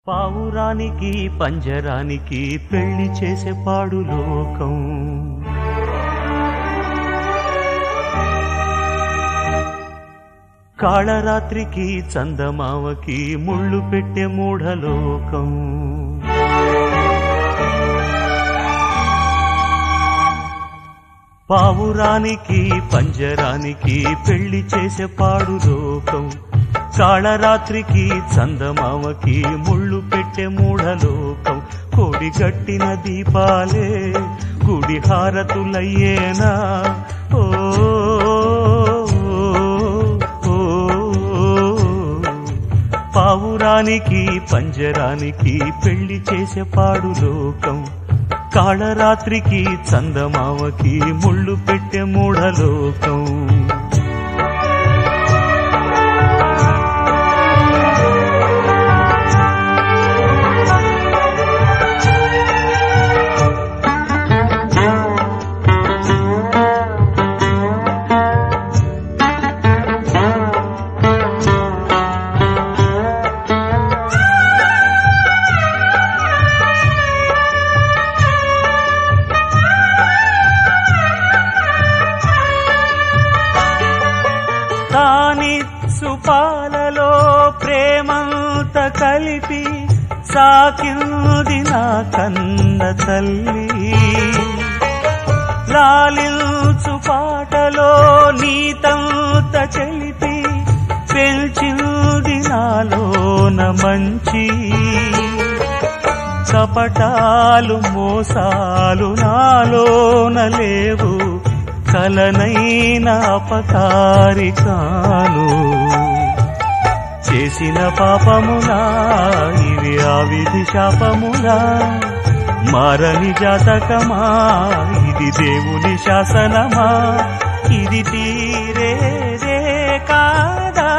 పావురానికి పంజరానికి పెళ్లి చేసే పాడు లోకం. కాళరాత్రికి చందమావకి ముళ్ళు పెట్టే మూఢలోకం. పావురానికి పంజరానికి పెళ్లి చేసే పాడు లోకం. కాళరాత్రికి చందమావకి ముళ్ళు పెట్టే మూఢలోకం. కోడి గట్టిన దీపాలే గుడి హారతులయ్యేనా? ఓ పావురానికి పంజరానికి పెళ్లి చేసే పాడు లోకం. కాళరాత్రికి చందమావకి ముళ్ళు పెట్టే మూఢలోకం. తానిచ్చు పాలలో ప్రేమంత కలిపి సాకింది నా కన్న తల్లి. లాలించు పాటలో నీతంత చెలిపి పెంచింది నాలోన మంచి. కపటాలు మోసాలు నాలోన లేవు, కలనైన అపకారికాలు. చేసిన పాపములా ఇవి ఆ విధి శాపములా? మారని జాతకమా ఇది దేవుని శాసనమా? ఇది తీరేదే కాదా?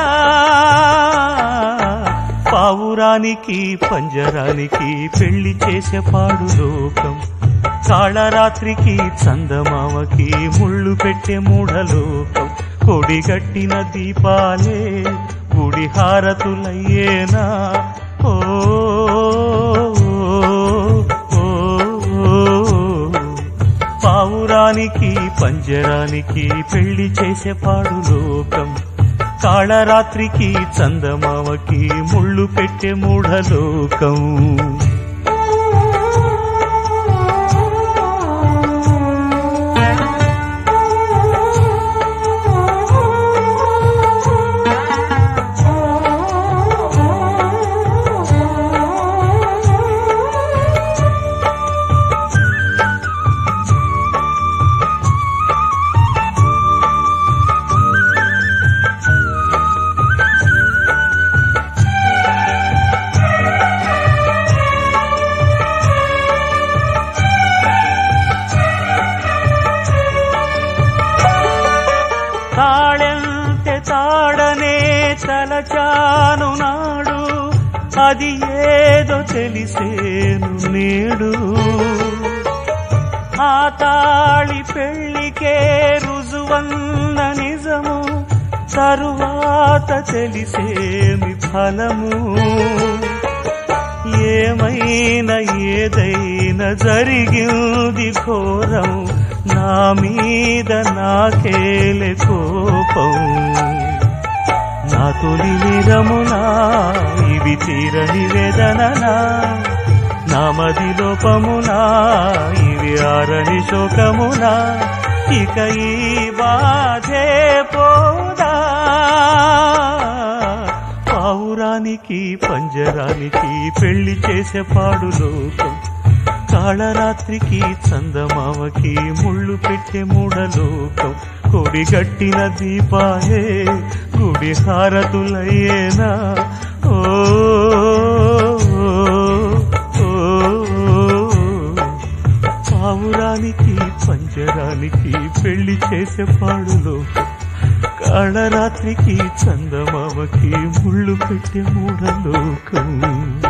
పావురానికి పంజరానికి పెళ్లి చేసే పాడు లోకం. కాళరాత్రికి చందమావకి ముళ్ళు పెట్టే మూఢలోకం. కొడిగట్టిన దీపాలే గుడి హారతులయ్యేనా? ఓ పావురానికి పంజరానికి పెళ్లి చేసే పాడు లోకం. కాళరాత్రికి చందమావకి ముళ్ళు పెట్టే మూఢలోకం. తాళంటే తాడనే తలచాను నాడు, అది ఏదో తెలిసేను నేడు. ఆ తాళి పెళ్లికే రుజువన్న నిజము తరువాత తెలిసేమి ఫలము. ఏమైనా ఏదైనా జరిగింది ఘోరం, నా మీద నాకేలే కోపం. నా తొలి నిరమునా ఇవి తీరని వేదననా? నా మది లోపమునా ఇవి ఆరని శోకమునా? ఇక ఈ బాధే పోదా? పావురానికి పంజరానికి పెళ్లి చేసే పాడు లోకం. కాళరాత్రికి చందమావకి ముళ్ళు పెట్టే మూఢలోకం. కొడిగట్టిన దీపాలే గుడి హారతులయ్యేనా? ఓ పావురానికి పంజరానికి పెళ్లి చేసే పాడు లోకం. కాళరాత్రికి చందమావకి ముళ్ళు పెట్టే మూఢలోకం.